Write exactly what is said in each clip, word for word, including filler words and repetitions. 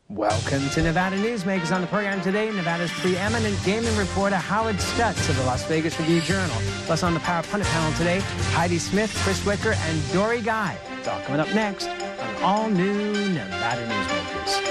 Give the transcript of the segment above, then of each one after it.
Welcome to Nevada Newsmakers. On the program today, Nevada's preeminent gaming reporter Howard Stutz of the Las Vegas Review-Journal. Plus on the Power Pundit panel today, Heidi Smith, Chris Wicker, and Dory Guy. It's all coming up next on all new Nevada Newsmakers.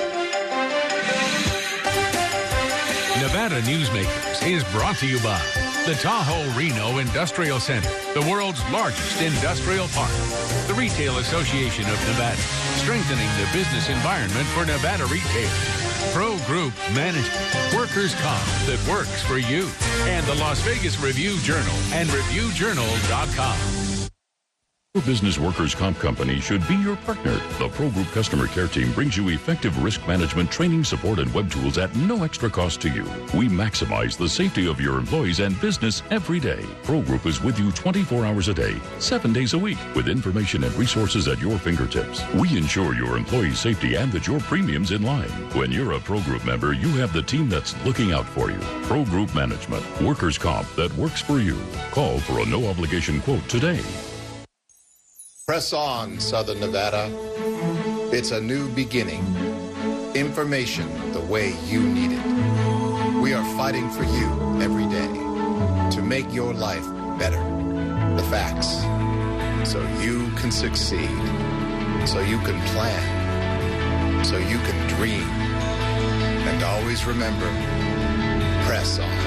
Nevada Newsmakers is brought to you by the Tahoe Reno Industrial Center, the world's largest industrial park. The Retail Association of Nevada, strengthening the business environment for Nevada retailers. Pro Group Management, workers' comp that works for you. And the Las Vegas Review-Journal and Review Journal dot com. Your business workers' comp company should be your partner. The Pro Group customer care team brings you effective risk management, training, support, and web tools at no extra cost to you. We maximize the safety of your employees and business every day. Pro Group is with you twenty-four hours a day, seven days a week, with information and resources at your fingertips. We ensure your employees' safety and that your premium's in line. When you're a Pro Group member, you have the team that's looking out for you. Pro Group Management, workers' comp that works for you. Call for a no-obligation quote today. Press on, Southern Nevada. It's a new beginning. Information the way you need it. We are fighting for you every day to make your life better. The facts, so you can succeed, so you can plan, so you can dream. And always remember, press on.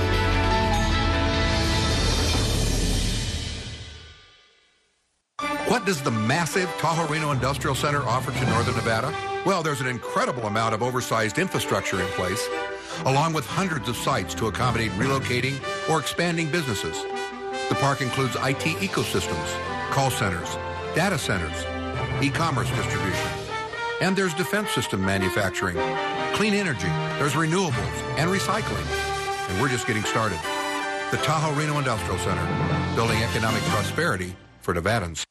What does the massive Tahoe Reno Industrial Center offer to Northern Nevada? Well, there's an incredible amount of oversized infrastructure in place, along with hundreds of sites to accommodate relocating or expanding businesses. The park includes I T ecosystems, call centers, data centers, e-commerce distribution, and there's defense system manufacturing, clean energy, there's renewables, and recycling. And we're just getting started. The Tahoe Reno Industrial Center, building economic prosperity for Nevadans.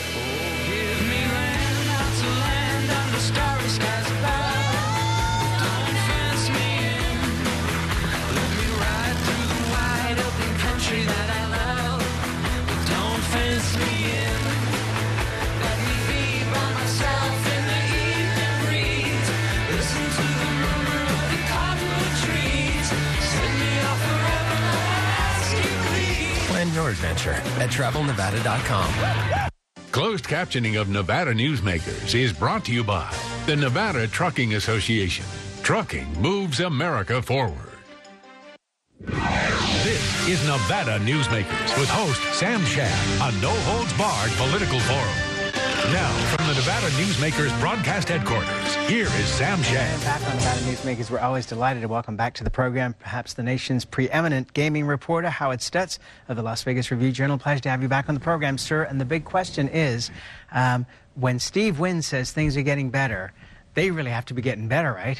Plan your adventure at travel nevada dot com. Closed captioning of Nevada Newsmakers is brought to you by the Nevada Trucking Association. Trucking moves America forward. This is Nevada Newsmakers with host Sam Shad, a no-holds-barred political forum. Now, from the Nevada Newsmakers broadcast headquarters, here is Sam Shad. Back on Nevada Newsmakers, we're always delighted to welcome back to the program perhaps the nation's preeminent gaming reporter, Howard Stutz of the Las Vegas Review-Journal. Pleasure to have you back on the program, sir. And the big question is, um, when Steve Wynn says things are getting better, they really have to be getting better, right?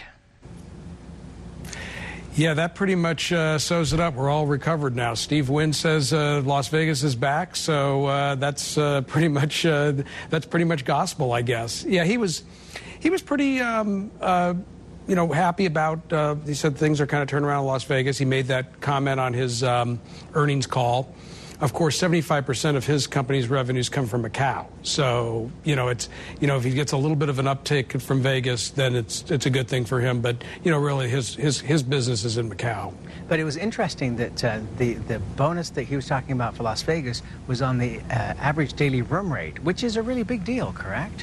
Yeah, that pretty much uh, sews it up. We're all recovered now. Steve Wynn says uh, Las Vegas is back, so uh, that's uh, pretty much uh, that's pretty much gospel, I guess. Yeah, he was he was pretty um, uh, you know happy about. Uh, he said things are kind of turning around in Las Vegas. He made that comment on his um, earnings call. Of course, seventy-five percent of his company's revenues come from Macau. So, you know, it's, you know, if he gets a little bit of an uptick from Vegas, then it's it's a good thing for him. But, you know, really his his, his business is in Macau. But it was interesting that uh, the, the bonus that he was talking about for Las Vegas was on the uh, average daily room rate, which is a really big deal, correct?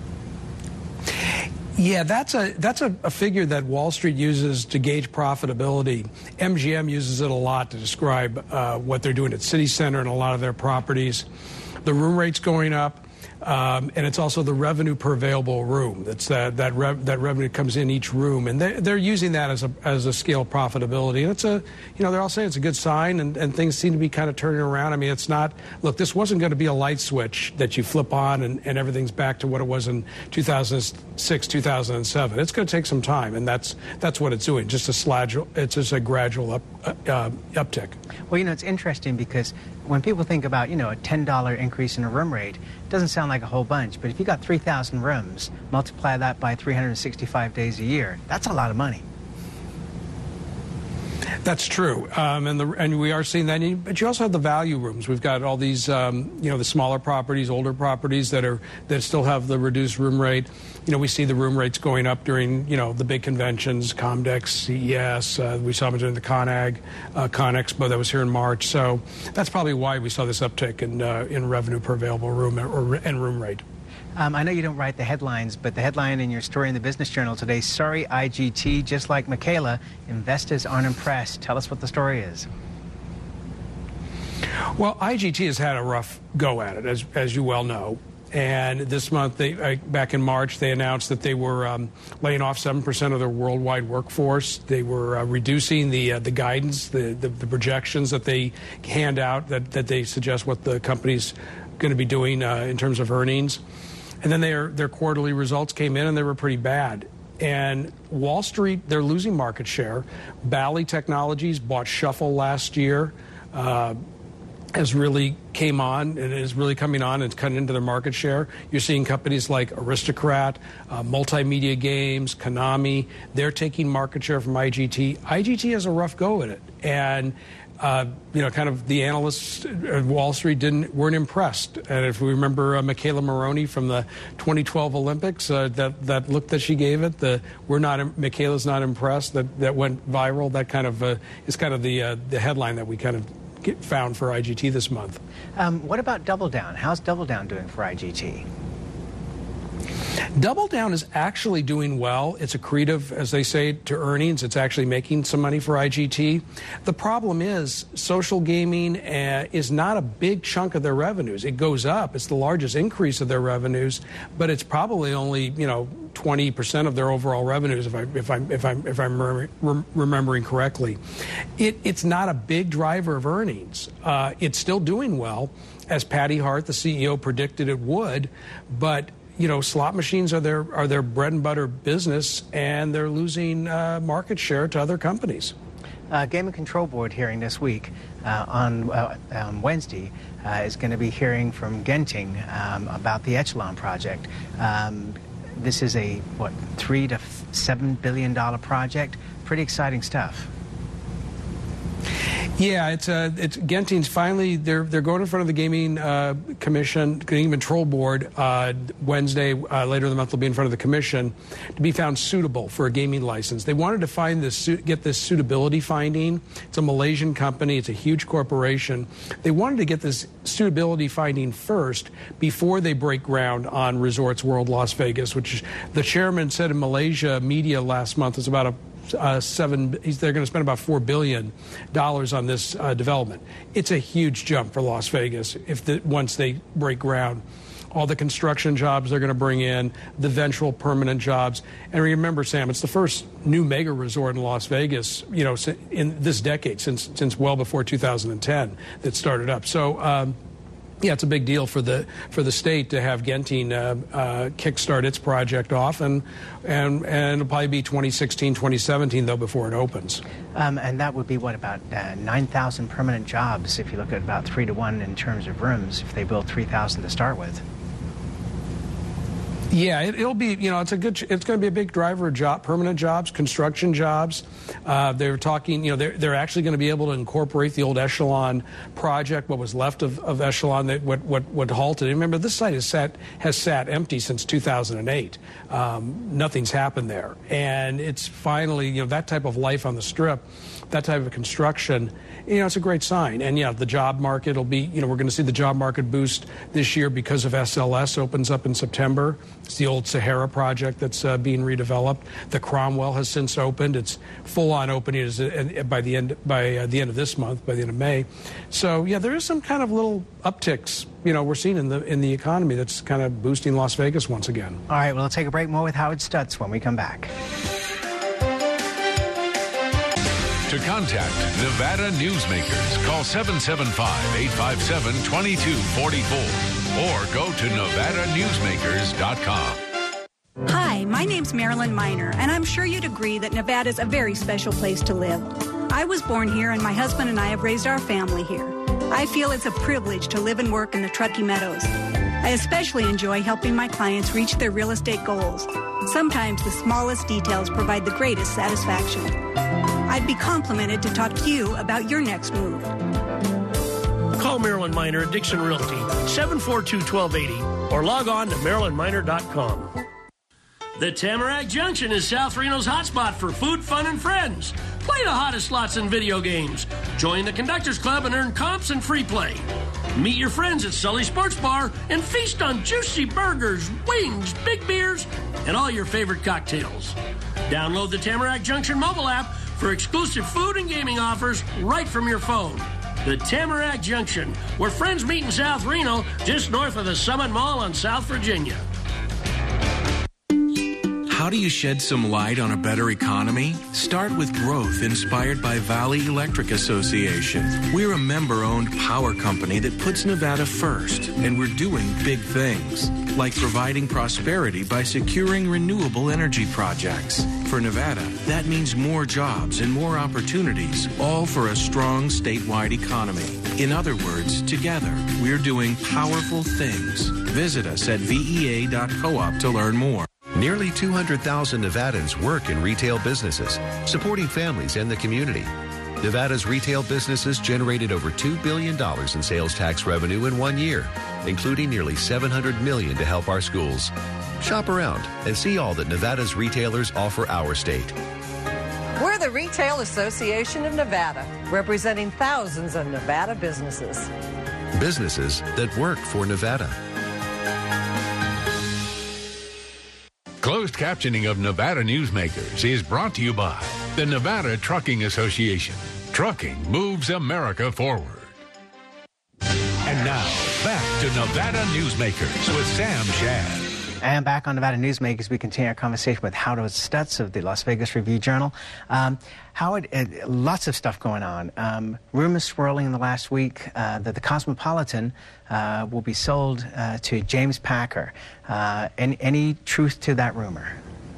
Yeah, that's a that's a, a figure that Wall Street uses to gauge profitability. M G M uses it a lot to describe uh, what they're doing at City Center and a lot of their properties. The room rate's going up, um, and it's also the revenue per available room. That's that that rev, that revenue comes in each room, and they're, they're using that as a as a scale of profitability. And it's a you know they're all saying it's a good sign, and, and things seem to be kind of turning around. I mean, it's not look. This wasn't going to be a light switch that you flip on and, and everything's back to what it was in two thousand six, two thousand seven. It's going to take some time, and that's that's what it's doing. Just a gradual, it's just a gradual up, uh, uptick. Well, you know, it's interesting because when people think about, you know, a ten dollar increase in a room rate, it doesn't sound like a whole bunch. But if you got three thousand rooms, multiply that by three hundred sixty-five days a year, that's a lot of money. That's true, um, and the and we are seeing that. But you also have the value rooms. We've got all these, um, you know, the smaller properties, older properties that are that still have the reduced room rate. You know, we see the room rates going up during, you know, the big conventions, Comdex, C E S. Uh, we saw them during the ConAg, uh, ConExpo that was here in March. So that's probably why we saw this uptick in uh, in revenue per available room or and room rate. Um, I know you don't write the headlines, but the headline in your story in the Business Journal today, sorry I G T, just like Michaela, investors aren't impressed. Tell us what the story is. Well, I G T has had a rough go at it, as, as you well know. And this month, they, uh, back in March, they announced that they were um, laying off seven percent of their worldwide workforce. They were uh, reducing the uh, the guidance, the, the, the projections that they hand out, that, that they suggest what the company's going to be doing uh, in terms of earnings. And then their their quarterly results came in, and they were pretty bad. And Wall Street, they're losing market share. Bally Technologies bought Shuffle last year, uh, has really came on and is really coming on and cutting into their market share. You're seeing companies like Aristocrat, uh, Multimedia Games, Konami. They're taking market share from I G T. I G T has a rough go at it. And Uh, you know, kind of the analysts at Wall Street didn't weren't impressed. And if we remember uh, Michaela Maroney from the twenty twelve Olympics, uh, that that look that she gave it, the we're not Michaela's not impressed, that that went viral. That kind of uh, is kind of the uh, the headline that we kind of get found for I G T this month. Um, what about Double Down? How's Double Down doing for I G T? Double Down is actually doing well. It's accretive, as they say, to earnings. It's actually making some money for I G T. The problem is social gaming uh, is not a big chunk of their revenues. It goes up. It's the largest increase of their revenues, but it's probably only, you know, twenty percent of their overall revenues, if, I, if I'm if I'm if I'm re re remembering correctly. It, it's not a big driver of earnings. Uh, it's still doing well, as Patty Hart, the C E O, predicted it would, but you know, slot machines are their are their bread and butter business, and they're losing uh, market share to other companies. Uh, Game and Control Board hearing this week uh, on uh, um, Wednesday uh, is going to be hearing from Genting um, about the Echelon project. Um, this is a what three to seven billion dollar project. Pretty exciting stuff. Yeah, it's uh, it's Genting's finally they're they're going in front of the Gaming uh, Commission, Gaming Control Board uh, Wednesday. Uh, later in the month, they'll be in front of the commission to be found suitable for a gaming license. They wanted to find this get this suitability finding. It's a Malaysian company. It's a huge corporation. They wanted to get this suitability finding first before they break ground on Resorts World Las Vegas, which the chairman said in Malaysia media last month is about a Uh, seven. They're going to spend about four billion dollars on this uh, development. It's a huge jump for Las Vegas if the, once they break ground. All the construction jobs they're going to bring in, the eventual permanent jobs, and remember, Sam, it's the first new mega resort in Las Vegas, you know, in this decade since since well before two thousand ten that started up. So. Um, Yeah, it's a big deal for the for the state to have Genting uh, uh, kickstart its project off, and and and it'll probably be twenty sixteen, twenty seventeen though before it opens. Um, and that would be what about uh, nine thousand permanent jobs if you look at about three to one in terms of rooms if they build three thousand to start with. Yeah, it, it'll be, you know, it's a good, it's going to be a big driver of job, permanent jobs, construction jobs. Uh, they're talking, you know, they're, they're actually going to be able to incorporate the old Echelon project, what was left of, of Echelon, that what, what, what halted. Remember, this site has sat, has sat empty since two thousand eight. Um, nothing's happened there. And it's finally, you know, that type of life on the Strip, that type of construction, you know, it's a great sign. And, yeah, the job market will be, you know, we're going to see the job market boost this year because of S L S opens up in September. It's the old Sahara project that's uh, being redeveloped. The Cromwell has since opened. It's full-on opening is, uh, by the end by uh, the end of this month, by the end of May. So, yeah, there is some kind of little upticks, you know, we're seeing in the in the economy that's kind of boosting Las Vegas once again. All right, well, we'll take a break. More with Howard Stutz when we come back. To contact Nevada Newsmakers, call seven seven five, eight five seven, two two four four or go to nevada newsmakers dot com. Hi, my name's Marilyn Miner, and I'm sure you'd agree that Nevada's a very special place to live. I was born here, and my husband and I have raised our family here. I feel it's a privilege to live and work in the Truckee Meadows. I especially enjoy helping my clients reach their real estate goals. Sometimes the smallest details provide the greatest satisfaction. I'd be complimented to talk to you about your next move. Call Marilyn Miner at Dixon Realty, seven four two, one two eight zero, or log on to marilyn miner dot com. The Tamarack Junction is South Reno's hotspot for food, fun, and friends. Play the hottest slots and video games. Join the Conductors Club and earn comps and free play. Meet your friends at Sully Sports Bar and feast on juicy burgers, wings, big beers, and all your favorite cocktails. Download the Tamarack Junction mobile app for exclusive food and gaming offers right from your phone. The Tamarack Junction, where friends meet in South Reno, just north of the Summit Mall on South Virginia. How do you shed some light on a better economy? Start with growth inspired by Valley Electric Association. We're a member-owned power company that puts Nevada first, and we're doing big things, like providing prosperity by securing renewable energy projects. For Nevada, that means more jobs and more opportunities, all for a strong statewide economy. In other words, together, we're doing powerful things. Visit us at V E A dot coop to learn more. Nearly two hundred thousand Nevadans work in retail businesses, supporting families and the community. Nevada's retail businesses generated over two billion dollars in sales tax revenue in one year, including nearly seven hundred million dollars to help our schools. Shop around and see all that Nevada's retailers offer our state. We're the Retail Association of Nevada, representing thousands of Nevada businesses. Businesses that work for Nevada. Closed captioning of Nevada Newsmakers is brought to you by the Nevada Trucking Association. Trucking moves America forward. And now, back to Nevada Newsmakers with Sam Shad. And back on Nevada Newsmakers, we continue our conversation with Howard Stutz of the Las Vegas Review-Journal. Um, Howard, uh, lots of stuff going on. Um, rumors swirling in the last week uh, that the Cosmopolitan uh, will be sold uh, to James Packer. Uh, any, any truth to that rumor?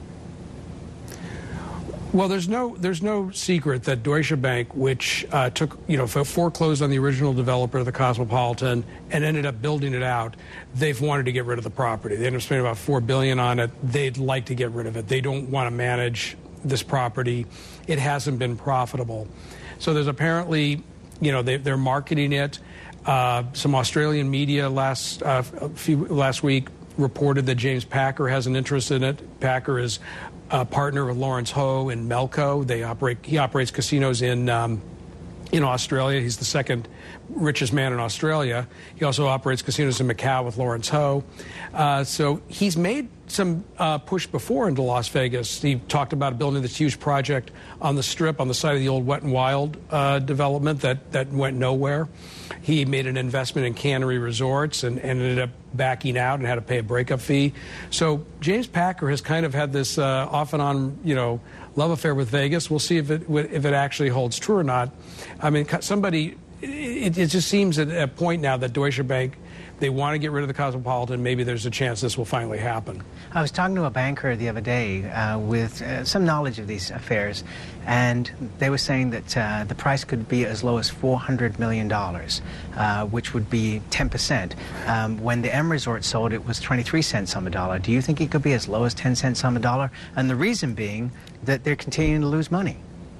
Well, there's no there's no secret that Deutsche Bank, which uh, took you know foreclosed on the original developer of the Cosmopolitan and ended up building it out, they've wanted to get rid of the property. They ended up spending about four billion dollars on it. They'd like to get rid of it. They don't want to manage this property. It hasn't been profitable. So there's apparently, you know, they, they're marketing it. Uh, some Australian media last uh, a few, last week reported that James Packer has an interest in it. Packer is a partner with Lawrence Ho in Melco. They operate. He operates casinos in um, in Australia. He's the second richest man in Australia. He also operates casinos in Macau with Lawrence Ho. Uh, so he's made some uh, push before into Las Vegas. He talked about building this huge project on the Strip on the site of the old Wet and Wild uh, development that, that went nowhere. He made an investment in Cannery Resorts and, and ended up backing out and had to pay a breakup fee. So James Packer has kind of had this uh, off and on, you know, love affair with Vegas. We'll see if it if it actually holds true or not. I mean, somebody, it, it just seems at a point now that Deutsche Bank, they want to get rid of the Cosmopolitan. Maybe there's a chance this will finally happen. I was talking to a banker the other day uh, with uh, some knowledge of these affairs, and they were saying that uh, the price could be as low as four hundred million dollars, uh, which would be ten percent. Um, when the M Resort sold, it was twenty-three cents on the dollar. Do you think it could be as low as ten cents on the dollar? And the reason being that they're continuing to lose money.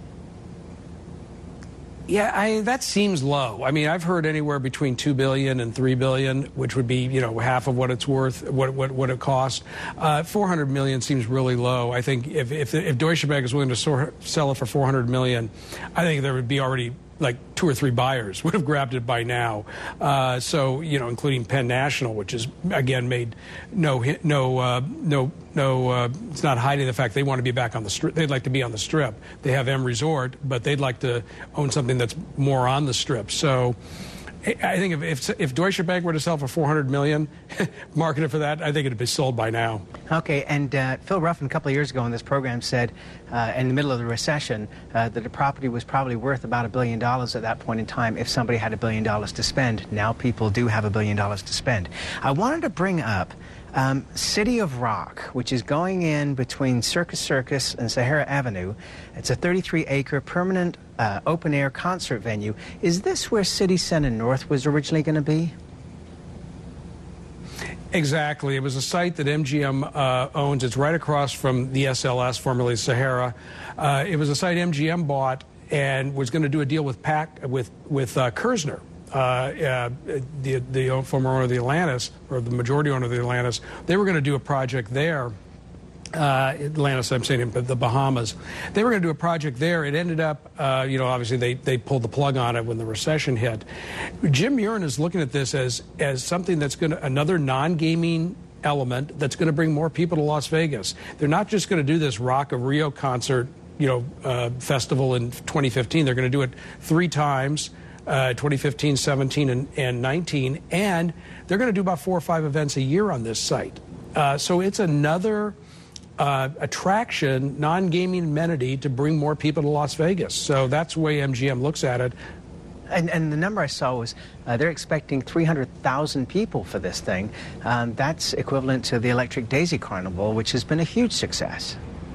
Yeah, I, that seems low. I mean, I've heard anywhere between two billion dollars and three billion dollars, which would be, you know, half of what it's worth, what what, what it costs. Uh, four hundred million dollars seems really low. I think if if, if Deutsche Bank is willing to so, sell it for four hundred million dollars, I think there would be already like two or three buyers would have grabbed it by now. Uh, so, you know, including Penn National, which is, again, made no, no, uh, no, no, uh, it's not hiding the fact they want to be back on the Strip. They'd like to be on the Strip. They have M Resort, but they'd like to own something that's more on the Strip. So I think if, if, if Deutsche Bank were to sell for four hundred million dollars, market it for that, I think it would be sold by now. Okay, and uh, Phil Ruffin a couple of years ago on this program said uh, in the middle of the recession uh, that the property was probably worth about a billion dollars at that point in time if somebody had a billion dollars to spend. Now people do have a billion dollars to spend. I wanted to bring up Um, City of Rock, which is going in between Circus Circus and Sahara Avenue. It's a thirty-three acre permanent uh, open-air concert venue. Is this where City Center North was originally going to be? Exactly. It was a site that M G M uh, owns. It's right across from the S L S, formerly Sahara. Uh, it was a site M G M bought and was going to do a deal with Pac, with with uh, Kerzner, uh, uh, the the former owner of the Atlantis, or the majority owner of the Atlantis. They were going to do a project there. Uh, Atlantis, I'm saying, but the Bahamas. They were going to do a project there. It ended up, uh, you know, obviously they, they pulled the plug on it when the recession hit. Jim Murin is looking at this as as something that's going to, another non-gaming element that's going to bring more people to Las Vegas. They're not just going to do this Rock of Rio concert, you know, uh, festival in twenty fifteen. They're going to do it three times, uh, twenty fifteen, seventeen, and, and nineteen, and they're going to do about four or five events a year on this site. Uh, so it's another Uh, attraction, non-gaming amenity to bring more people to Las Vegas. So that's the way M G M looks at it. And, and the number I saw was uh, they're expecting three hundred thousand people for this thing. Um, that's equivalent to the Electric Daisy Carnival, which has been a huge success.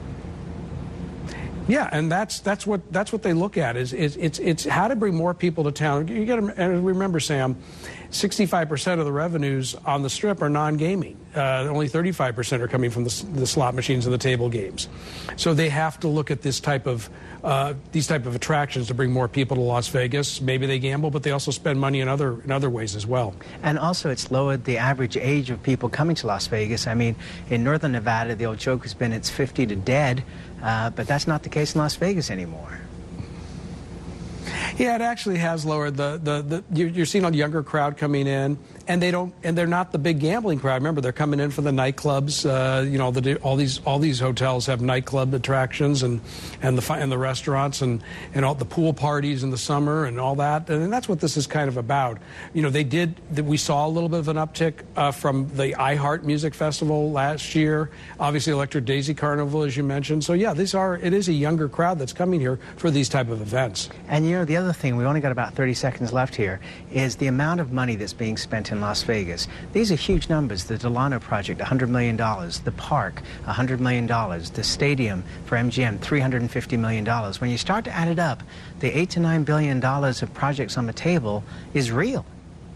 Yeah, and that's that's what that's what they look at is, is it's it's how to bring more people to town. You got to remember, Sam, sixty-five percent of the revenues on the Strip are non-gaming. Uh, only thirty-five percent are coming from the, the slot machines and the table games. So they have to look at this type of uh, these type of attractions to bring more people to Las Vegas. Maybe they gamble, but they also spend money in other in other ways as well. And also, it's lowered the average age of people coming to Las Vegas. I mean, in Northern Nevada, the old joke has been it's fifty to dead. Uh, but that's not the case in Las Vegas anymore. Yeah, it actually has lowered the the, the you're, you're seeing a younger crowd coming in, and they don't and they're not the big gambling crowd. Remember, they're coming in for the nightclubs. Uh, you know, the, all these all these hotels have nightclub attractions and and the and the restaurants and and all the pool parties in the summer and all that. And that's what this is kind of about. You know, they did we saw a little bit of an uptick uh, from the iHeart Music Festival last year. Obviously, Electric Daisy Carnival, as you mentioned. So yeah, these are it is a younger crowd that's coming here for these type of events. And you know, the other thing, we only got about thirty seconds left here, is the amount of money that's being spent in Las Vegas. These are huge numbers. The Delano project, one hundred million dollars. The park, one hundred million dollars. The stadium for M G M, three hundred fifty million dollars. When you start to add it up, the eight to nine billion dollars of projects on the table is real.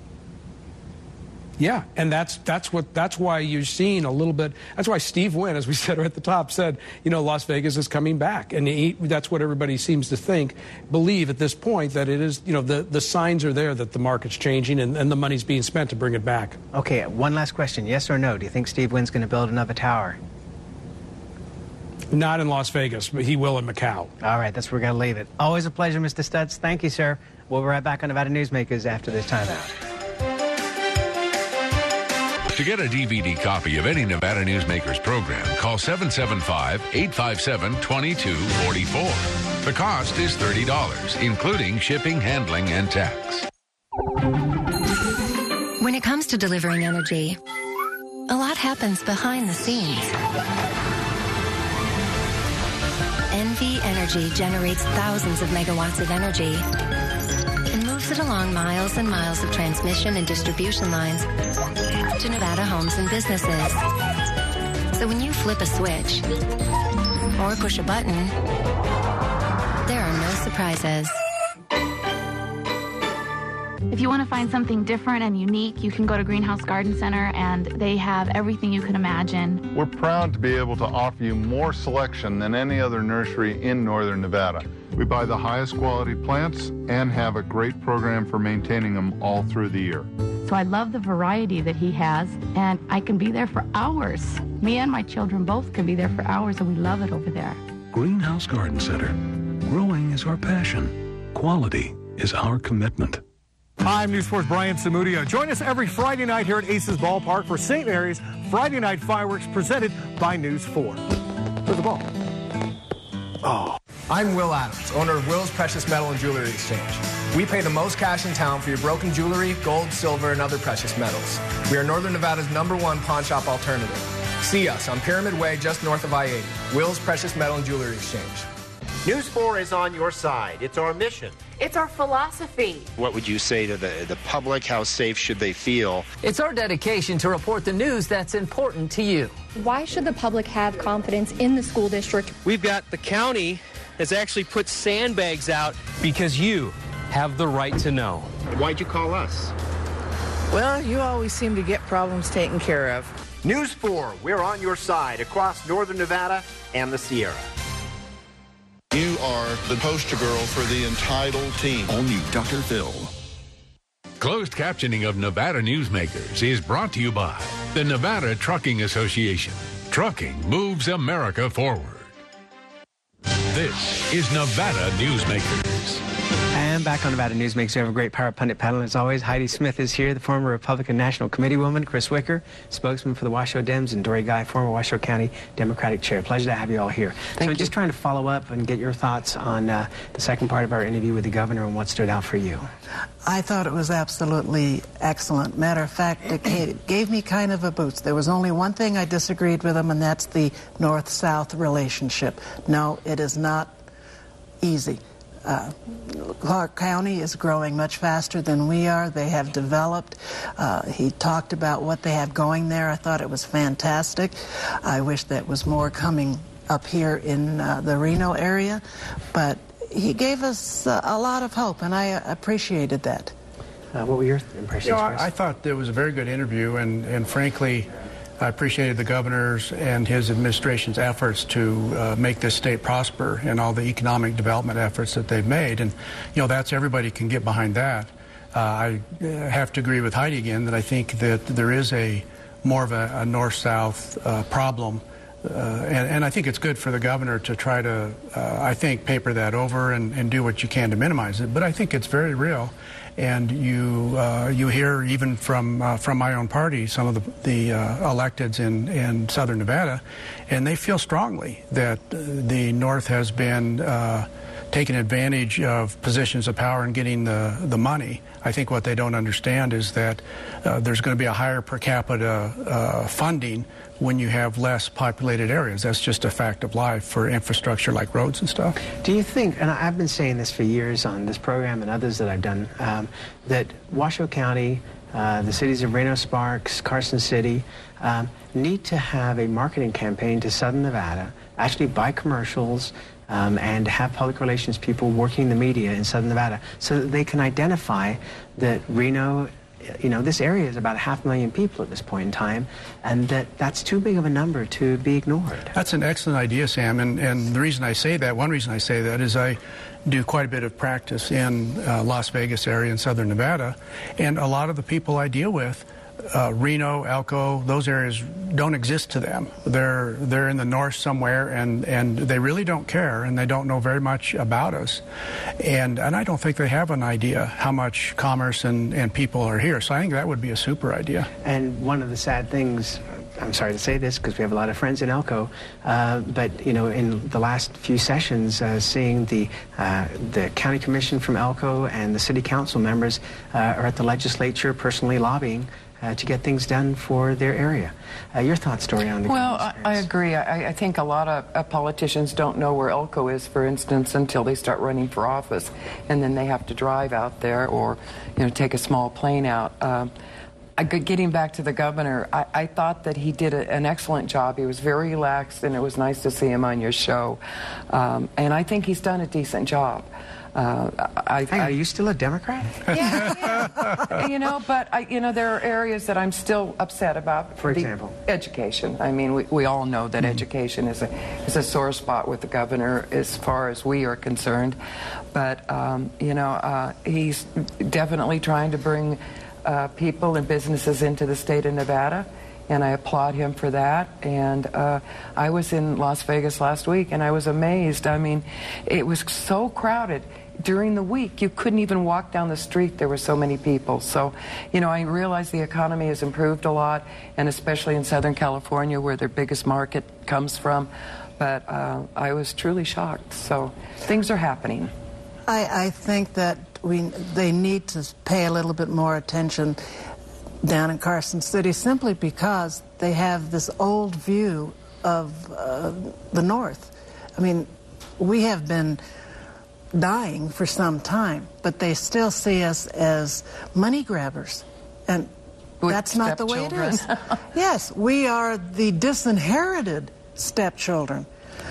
Yeah, and that's that's what that's why you're seeing a little bit. That's why Steve Wynn, as we said right at the top, said, you know, Las Vegas is coming back, and he, that's what everybody seems to think, believe at this point that it is. You know, the the signs are there that the market's changing and, and the money's being spent to bring it back. Okay, one last question: yes or no? Do you think Steve Wynn's going to build another tower? Not in Las Vegas, but he will in Macau. All right, that's where we're going to leave it. Always a pleasure, Mister Stutz. Thank you, sir. We'll be right back on Nevada Newsmakers after this timeout. To get a D V D copy of any Nevada Newsmakers program, call seven seven five, eight five seven, two two four four. The cost is thirty dollars, including shipping, handling, and tax. When it comes to delivering energy, a lot happens behind the scenes. N V Energy generates thousands of megawatts of energy and moves it along miles and miles of transmission and distribution lines to Nevada homes and businesses. So when you flip a switch or push a button, there are no surprises. If you want to find something different and unique, you can go to Greenhouse Garden Center, and they have everything you can imagine. We're proud to be able to offer you more selection than any other nursery in Northern Nevada. We buy the highest quality plants and have a great program for maintaining them all through the year. So I love the variety that he has, and I can be there for hours. Me and my children both can be there for hours, and we love it over there. Greenhouse Garden Center. Growing is our passion. Quality is our commitment. Hi, I'm News four's Brian Samudio. Join us every Friday night here at Aces Ballpark for Saint Mary's Friday Night Fireworks presented by News four. Where's the ball? Oh. I'm Will Adams, owner of Will's Precious Metal and Jewelry Exchange. We pay the most cash in town for your broken jewelry, gold, silver, and other precious metals. We are Northern Nevada's number one pawn shop alternative. See us on Pyramid Way just north of I eighty. Will's Precious Metal and Jewelry Exchange. News four is on your side. It's our mission. It's our philosophy. What would you say to the, the public? How safe should they feel? It's our dedication to report the news that's important to you. Why should the public have confidence in the school district? We've got the county has actually put sandbags out because you have the right to know. Why'd you call us? Well, you always seem to get problems taken care of. News four, we're on your side across northern Nevada and the Sierra. You are the poster girl for the entitled team. All new Doctor Phil. Closed captioning of Nevada newsmakers is brought to you by the Nevada Trucking Association. Trucking moves America forward. This is Nevada Newsmakers. And back on Nevada Newsmakers, we have a great power pundit panel. As always, Heidi Smith is here, the former Republican National Committee woman, Chris Wicker, spokesman for the Washoe Dems, and Dory Guy, former Washoe County Democratic Chair. Pleasure to have you all here. Thank so I'm just trying to follow up and get your thoughts on uh, the second part of our interview with the governor and what stood out for you. I thought it was absolutely excellent. Matter of fact, it gave me kind of a boost. There was only one thing I disagreed with him, and that's the north-south relationship. No, it is not easy. Uh, Clark County is growing much faster than we are. They have developed. Uh, he talked about what they have going there. I thought it was fantastic. I wish that was more coming up here in uh, the Reno area, but he gave us uh, a lot of hope, and I appreciated that. Uh, what were your impressions? You know, I, I thought it was a very good interview, and, and frankly, I appreciated the governor's and his administration's efforts to uh, make this state prosper and all the economic development efforts that they've made. And, you know, that's everybody can get behind that. Uh, I have to agree with Heidi again that I think that there is a more of a, a north-south uh, problem. Uh, and, and I think it's good for the governor to try to, uh, I think, paper that over and, and do what you can to minimize it. But I think it's very real. And you uh, you hear even from uh, from my own party, some of the, the uh, electeds in, in southern Nevada, and they feel strongly that uh, the North has been uh, taking advantage of positions of power and getting the, the money. I think what they don't understand is that uh, there's going to be a higher per capita uh, funding when you have less populated areas. That's just a fact of life for infrastructure like roads and stuff. Do you think, and I've been saying this for years on this program and others that I've done, um, that Washoe County, uh, the cities of Reno Sparks, Carson City, um, need to have a marketing campaign to southern Nevada, actually buy commercials, Um, and have public relations people working the media in southern Nevada so that they can identify that Reno, you know, this area is about a half million people at this point in time, and that that's too big of a number to be ignored. That's an excellent idea, Sam, and, and the reason I say that, one reason I say that is I do quite a bit of practice in uh, Las Vegas area in southern Nevada, and a lot of the people I deal with, Uh, Reno, Elko, those areas don't exist to them. They're they're in the north somewhere, and, and they really don't care, and they don't know very much about us. And and I don't think they have an idea how much commerce and, and people are here. So I think that would be a super idea. And one of the sad things, I'm sorry to say this because we have a lot of friends in Elko, uh, but you know, in the last few sessions, uh, seeing the uh, the county commission from Elko and the city council members uh, are at the legislature personally lobbying Uh, to get things done for their area. Uh, your thoughts, Dory, on the Well, I, I agree. I, I think a lot of uh, politicians don't know where Elko is, for instance, until they start running for office, and then they have to drive out there or, you know, take a small plane out. Um, I, getting back to the governor, I, I thought that he did a, an excellent job. He was very relaxed, and it was nice to see him on your show. Um, and I think he's done a decent job. Uh, I, hey, I, are you still a Democrat? Yeah, yeah. You know, but I, you know, there are areas that I'm still upset about. For example, education. I mean, we, we all know that mm-hmm. education is a is a sore spot with the governor as far as we are concerned. But um, you know, uh, he's definitely trying to bring uh, people and businesses into the state of Nevada. And I applaud him for that. And uh, I was in Las Vegas last week, and I was amazed. I mean, it was so crowded. During the week, you couldn't even walk down the street. There were so many people. So, you know, I realize the economy has improved a lot, and especially in Southern California, where their biggest market comes from. But uh, I was truly shocked. So things are happening. I, I think that we they need to pay a little bit more attention down in Carson City, simply because they have this old view of uh, the North. I mean, we have been dying for some time, but they still see us as money grabbers, and With that's not the way it is. Yes, we are the disinherited stepchildren,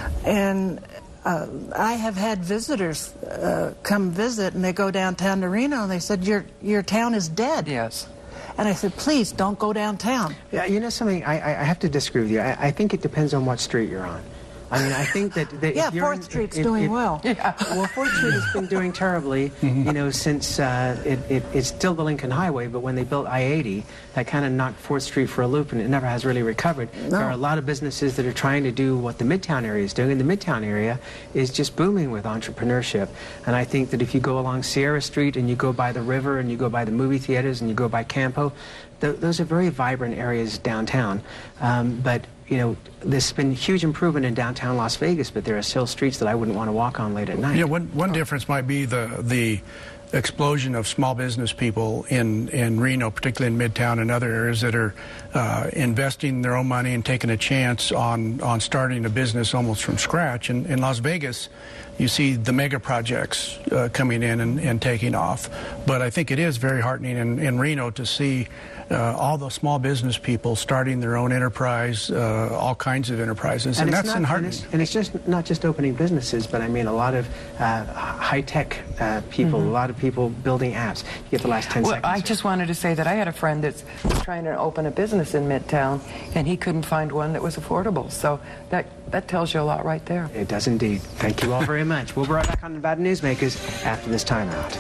and uh, I have had visitors uh, come visit, and they go downtown to Reno, and they said, your, your town is dead. Yes. And I said, please don't go downtown. Yeah, you know something, I, I have to disagree with you. I, I think it depends on what street you're on. I mean, I think that... that yeah, if you're fourth in, Street's if, doing if, well. Yeah. Well, fourth Street has been doing terribly, you know, since uh, it, it, it's still the Lincoln Highway, but when they built I eighty, that kind of knocked fourth Street for a loop, and it never has really recovered. No. There are a lot of businesses that are trying to do what the Midtown area is doing, and the Midtown area is just booming with entrepreneurship. And I think that if you go along Sierra Street and you go by the river and you go by the movie theaters and you go by Campo, th those are very vibrant areas downtown. Um, but you know, there's been huge improvement in downtown Las Vegas, but there are still streets that I wouldn't want to walk on late at night. Yeah, one, one difference might be the the explosion of small business people in, in Reno, particularly in Midtown and other areas that are uh, investing their own money and taking a chance on, on starting a business almost from scratch. And in Las Vegas, you see the mega projects uh, coming in and, and taking off. But I think it is very heartening in, in Reno to see uh, all the small business people starting their own enterprise, uh, all kinds of enterprises, and, and that's not, heartening. And it's, and it's just not just opening businesses, but I mean a lot of uh, high-tech uh, people, mm-hmm. a lot of people building apps. You get the last ten well, seconds. I just wanted to say that I had a friend that's trying to open a business in Midtown, and he couldn't find one that was affordable. So that that tells you a lot right there. It does indeed. Thank you all very much. We'll be right back on Nevada Newsmakers after this timeout.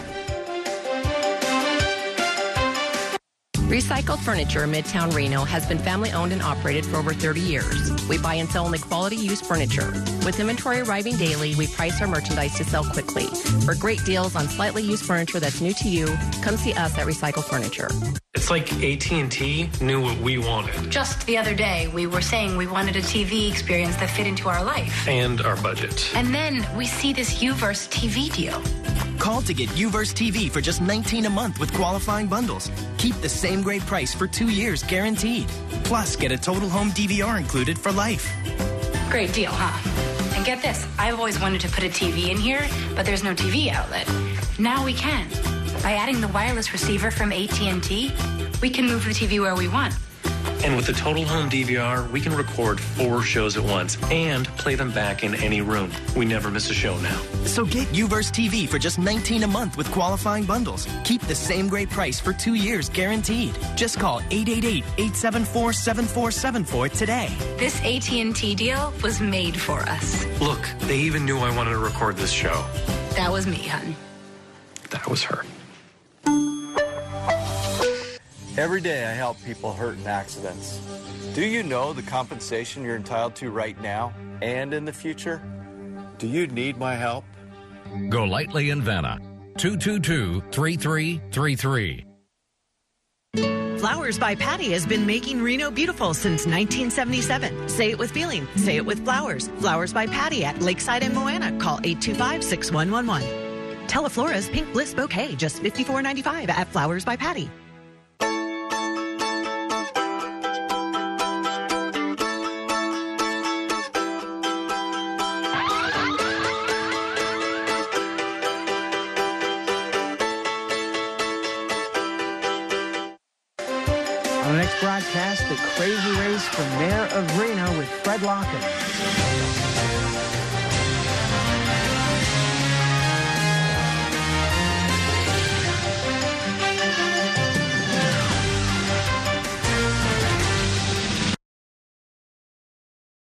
Recycled Furniture in Midtown Reno has been family owned and operated for over thirty years. We buy and sell only quality used furniture. With inventory arriving daily, we price our merchandise to sell quickly. For great deals on slightly used furniture that's new to you, come see us at Recycled Furniture. It's like A T and T knew what we wanted. Just the other day, we were saying we wanted a T V experience that fit into our life. And our budget. And then we see this U-verse T V deal. Call to get U-verse T V for just nineteen dollars a month with qualifying bundles. Keep the same great price for two years guaranteed. Plus, get a total home D V R included for life. Great deal, huh? And get this, I've always wanted to put a T V in here, but there's no T V outlet. Now we can. By adding the wireless receiver from A T and T, we can move the T V where we want. And with the total home D V R, we can record four shows at once and play them back in any room. We never miss a show now. So get U-verse T V for just nineteen dollars a month with qualifying bundles. Keep the same great price for two years guaranteed. Just call eight eight eight, eight seven four, seven four seven four today. This A T and T deal was made for us. Look, they even knew I wanted to record this show. That was me, hun. That was her. Every day I help people hurt in accidents. Do you know the compensation you're entitled to right now and in the future? Do you need my help? Go lightly in Vanna. two two two, three three three three. Flowers by Patty has been making Reno beautiful since nineteen seventy-seven. Say it with feeling. Say it with flowers. Flowers by Patty at Lakeside and Moana. Call eight two five, six one one one. Teleflora's Pink Bliss Bouquet, just fifty-four ninety-five at Flowers by Patty. On the next broadcast, the crazy race for mayor of Reno with Fred Locken.